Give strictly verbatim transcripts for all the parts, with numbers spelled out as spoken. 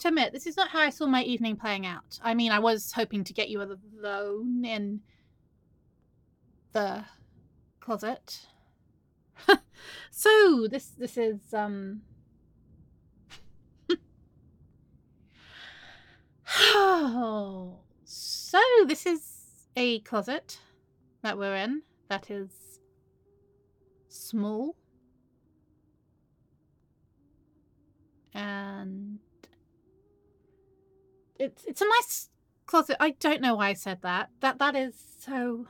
to admit, this is not how I saw my evening playing out. I mean, I was hoping to get you alone in the closet. So, this this is, um... Oh, so this is a closet that we're in that is small and it's it's a nice closet. I don't know why I said that. That that is so.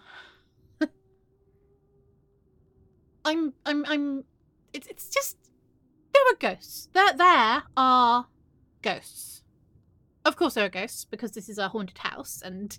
I'm I'm I'm. It's it's just there are ghosts. There there are ghosts. Of course there are ghosts, because this is a haunted house, and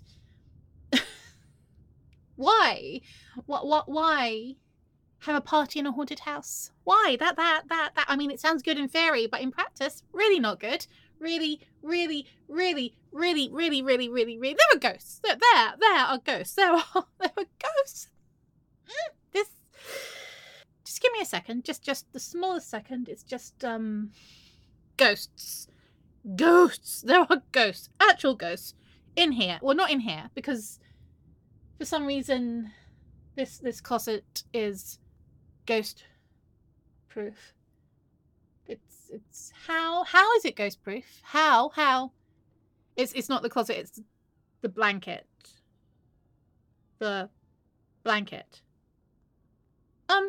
why? What what why have a party in a haunted house? Why? That that that that I mean, it sounds good in theory, but in practice, really not good. Really, really, really, really, really, really, really, really there are ghosts. There there, there are ghosts. There are there are ghosts. This just give me a second. Just just the smallest second. It's just um ghosts. Ghosts! There are ghosts. Actual ghosts. In here. Well, not in here, because for some reason this this closet is ghost proof. It's it's how how is it ghost proof? How? How? It's it's not the closet, it's the blanket. The blanket. Um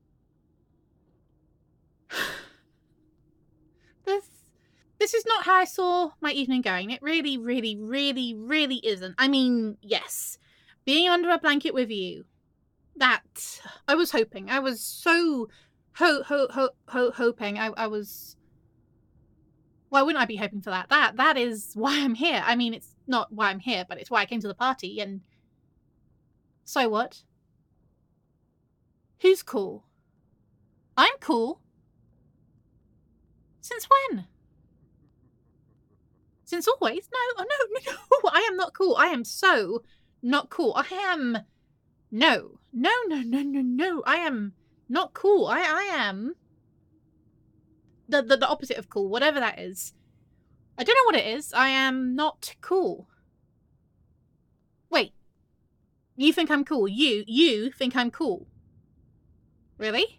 This This is not how I saw my evening going. It really, really, really, really isn't. I mean, yes, being under a blanket with you, that I was hoping. I was so ho ho ho ho hoping. I I was. Why wouldn't I be hoping for that? That that is why I'm here. I mean, it's not why I'm here, but it's why I came to the party. And so what? Who's cool? I'm cool. Since when? Since always? No, oh, no, no, I am not cool. I am so not cool. I am, no, no, no, no, no, no. I am not cool. I, I am the, the, the opposite of cool, whatever that is. I don't know what it is. I am not cool. Wait, you think I'm cool? You, you think I'm cool? Really?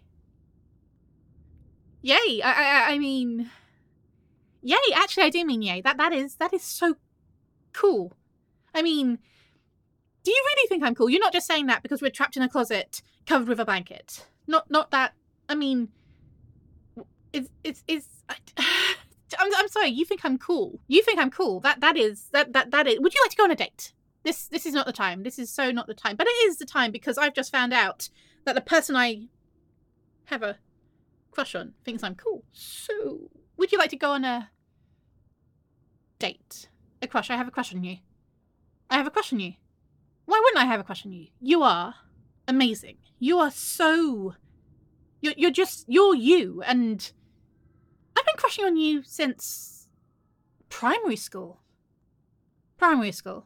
Yay, I, I, I mean... Yay, actually I do mean yay. That that is that is so cool. I mean, do you really think I'm cool? You're not just saying that because we're trapped in a closet covered with a blanket. Not not that. I mean, it's it's it's. I'm I'm sorry. You think I'm cool? You think I'm cool? That that is that that that is. Would you like to go on a date? This this is not the time. This is so not the time. But it is the time because I've just found out that the person I have a crush on thinks I'm cool. So. Would you like to go on a date? A crush? I have a crush on you. I have a crush on you. Why wouldn't I have a crush on you? You are amazing. You are so... You're, you're just... You're you. And I've been crushing on you since primary school. Primary school.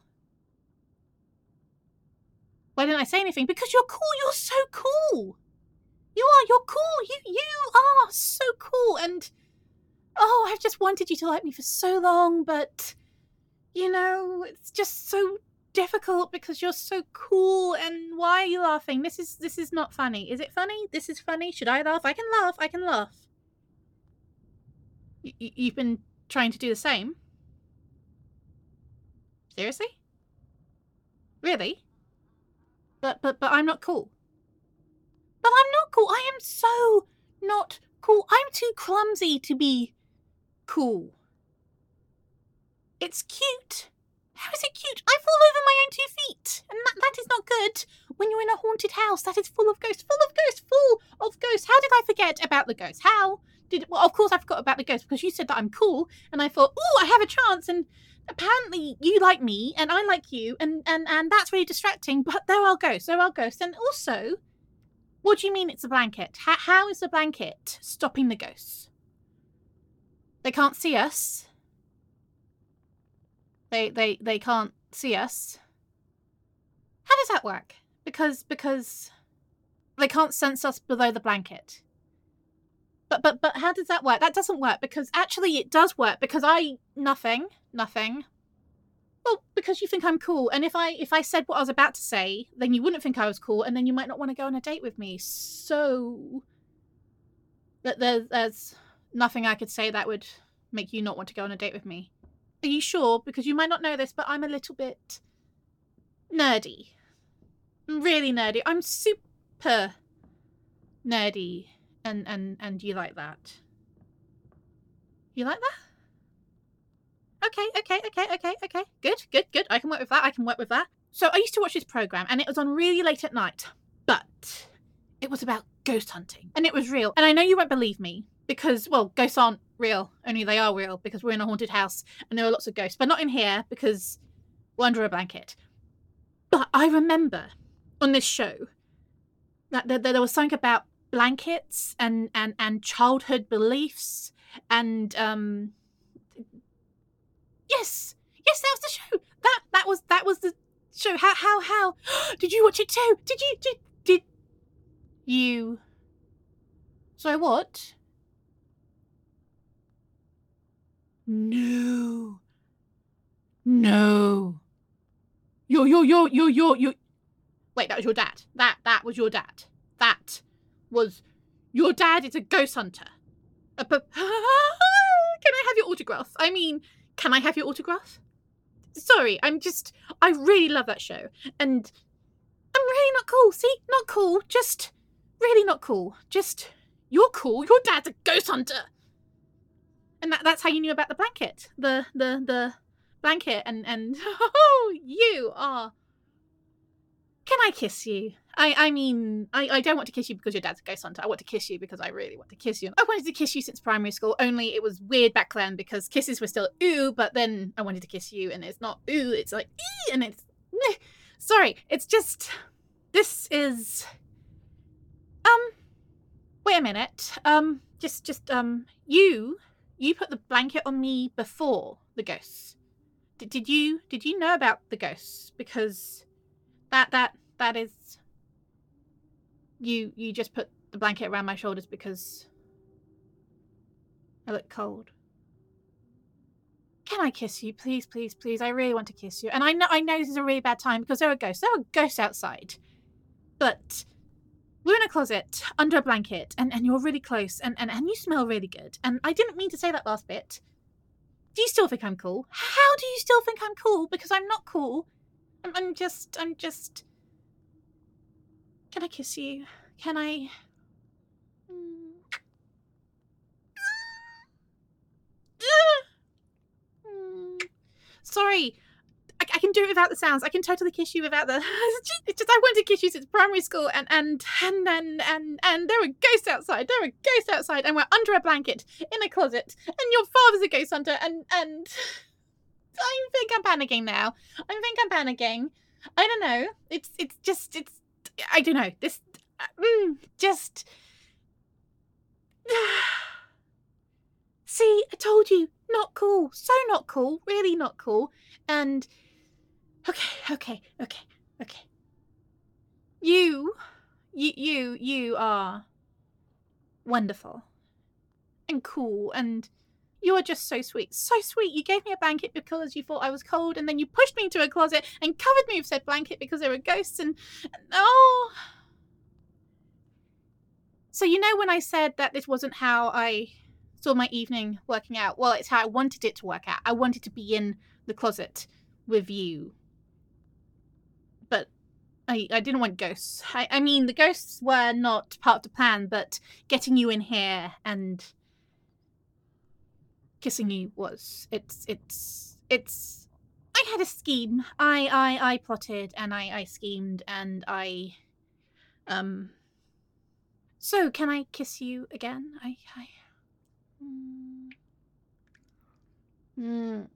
Why didn't I say anything? Because you're cool. You're so cool. You are. You're cool. You, you are so cool. And... Oh, I've just wanted you to like me for so long, but, you know, it's just so difficult because you're so cool, and why are you laughing? This is this is not funny. Is it funny? This is funny? Should I laugh? I can laugh. I can laugh. Y- you've been trying to do the same? Seriously? Really? But, but, but I'm not cool. But I'm not cool. I am so not cool. I'm too clumsy to be... cool. It's cute. How is it cute? I fall over my own two feet. And that, that is not good. When you're in a haunted house that is full of ghosts. Full of ghosts. Full of ghosts. How did I forget about the ghosts? How did... Well, of course I forgot about the ghosts because you said that I'm cool. And I thought, oh, I have a chance. And apparently you like me and I like you. And, and, and that's really distracting. But there are ghosts. There are ghosts. And also, what do you mean it's a blanket? How, how is the blanket stopping the ghosts? They can't see us. They they they can't see us. How does that work? Because because they can't sense us below the blanket. But but but how does that work? That doesn't work, because actually it does work, because I nothing nothing. Well, because you think I'm cool, and if I if I said what I was about to say, then you wouldn't think I was cool, and then you might not want to go on a date with me. So that there's there's nothing I could say that would make you not want to go on a date with me. Are you sure? Because you might not know this, but I'm a little bit nerdy. I'm really nerdy. I'm super nerdy, and and and you like that? You like that? Okay, okay, okay, okay, okay. Good, good, good. I can work with that. I can work with that. So I used to watch this program, and it was on really late at night, but it was about ghost hunting, and it was real. And I know you won't believe me, because, well, ghosts aren't real, only they are real because we're in a haunted house and there are lots of ghosts, but not in here because we're under a blanket. But I remember on this show that there, there was something about blankets and, and, and childhood beliefs and um yes yes that was the show that that was that was the show. How how how did you watch it too? Did you did did you so what? No. No. Yo, yo, yo, yo, yo, yo. Wait, that was your dad. That, that was your dad. That was your dad is a ghost hunter. Uh, but, can I have your autograph? I mean, can I have your autograph? Sorry, I'm just, I really love that show. And I'm really not cool. See? Not cool. Just really not cool. Just, you're cool. Your dad's a ghost hunter. And that, that's how you knew about the blanket. The the the blanket and, and oh, you are... Can I kiss you? I, I mean, I, I don't want to kiss you because your dad's a ghost hunter. I want to kiss you because I really want to kiss you. I wanted to kiss you since primary school, only it was weird back then because kisses were still ooh, but then I wanted to kiss you and it's not ooh, it's like ee, and it's... Meh. Sorry, it's just... This is... Um, wait a minute. Um, just, just, um, you... You put the blanket on me before the ghosts. Did, did you did you know about the ghosts? Because that that that is you you just put the blanket around my shoulders because I look cold. Can I kiss you? Please, please, please. I really want to kiss you. And I know I know this is a really bad time because there are ghosts. There are ghosts outside. But we're in a closet, under a blanket, and, and you're really close, and, and, and you smell really good. And I didn't mean to say that last bit. Do you still think I'm cool? How do you still think I'm cool? Because I'm not cool. I'm, I'm just, I'm just... Can I kiss you? Can I... Sorry. I, I can do it without the sounds. I can totally kiss you without the... It's just, it's just I wanted to kiss you since primary school, and and and and and, and there were ghosts outside. There were ghosts outside, and we're under a blanket in a closet, and your father's a ghost hunter, and and I think I'm panicking now. I think I'm panicking. I don't know. It's it's just it's I don't know. This mm, just see. I told you, not cool. So not cool. Really not cool. And. Okay, okay, okay, okay. You, you, you, you are wonderful and cool, and you are just so sweet, so sweet. You gave me a blanket because you thought I was cold, and then you pushed me into a closet and covered me with said blanket because there were ghosts, and, and oh. So you know when I said that this wasn't how I saw my evening working out? Well, it's how I wanted it to work out. I wanted to be in the closet with you. But I, I didn't want ghosts. I, I mean, the ghosts were not part of the plan, but getting you in here and kissing you was. It's, it's, it's, I had a scheme. I, I, I plotted and I, I schemed and I, um, so can I kiss you again? I, I, mm, mm,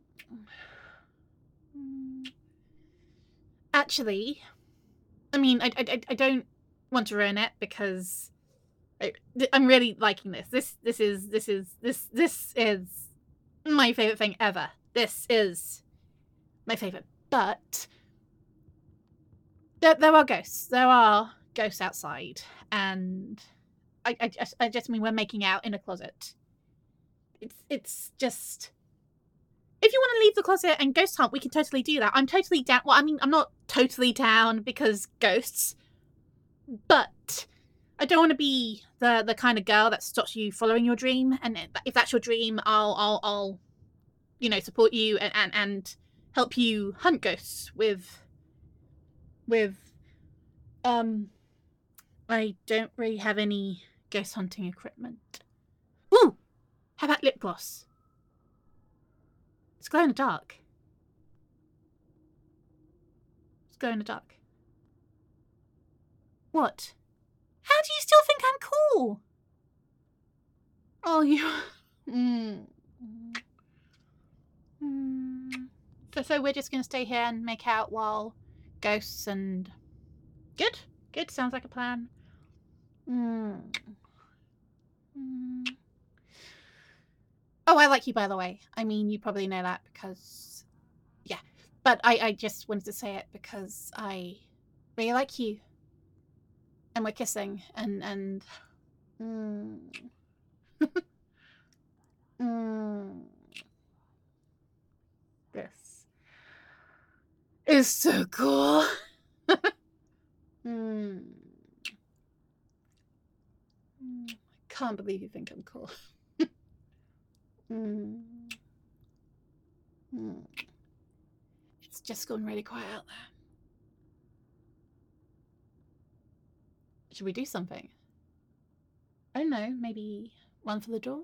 mm. Actually, I mean, I, I, I don't want to ruin it because I, I'm really liking this. This this is this is this this is my favorite thing ever. This is my favorite. But there there are ghosts. There are ghosts outside, and I, I just I just mean we're making out in a closet. It's it's just, if you want to leave the closet and ghost hunt, we can totally do that. I'm totally down. Well, I mean, I'm not totally down because ghosts, but I don't want to be the the kind of girl that stops you following your dream. And if that's your dream, I'll I'll I'll you know support you and and, and help you hunt ghosts with with um. I don't really have any ghost hunting equipment. Ooh, how about lip gloss? It's glow in the dark. It's glow in the dark. What? How do you still think I'm cool? Oh, you. mm. Mm. So, so we're just gonna stay here and make out while ghosts and. Good. Good. Sounds like a plan. Mm. Mm. Oh, I like you, by the way. I mean, you probably know that because, yeah. But I, I just wanted to say it because I really like you, and we're kissing, and and. Mm. mm. This is so cool. mm. I can't believe you think I'm cool. mm. Mm. It's just gone really quiet out there. Should we do something? I don't know, maybe run for the door?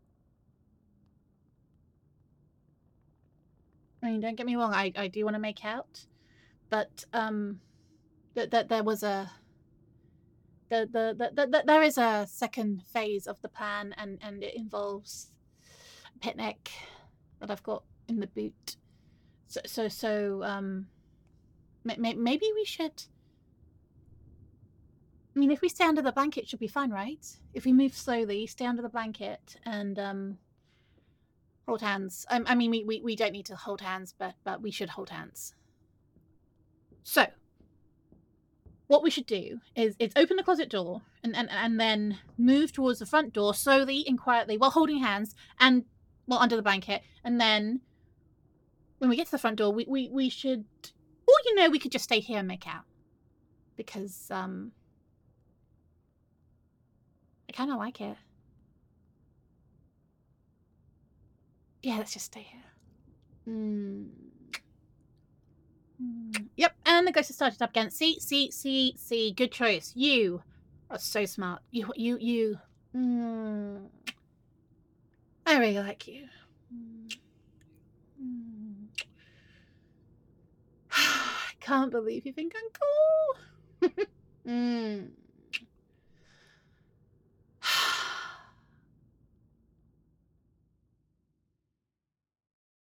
I mean, don't get me wrong, I, I do want to make out, but um, that that there was a the the, the, the the there is a second phase of the plan, and and it involves a picnic that I've got in the boot. So so so um, maybe we should. I mean, if we stay under the blanket, it should be fine, right? If we move slowly, stay under the blanket, and um, hold hands. I, I mean, we, we we don't need to hold hands, but but we should hold hands. So, what we should do is is open the closet door and and and then move towards the front door slowly and quietly while holding hands and well under the blanket. And then when we get to the front door, we we we should, or you know, we could just stay here and make out because um. I kind of like it. Yeah, let's just stay here. Mm. Mm. Yep, and the ghost has started up again. See, see, see, see. Good choice. You are so smart. You, you, you. Mm. I really like you. Mm. Mm. I can't believe you think I'm cool. mm.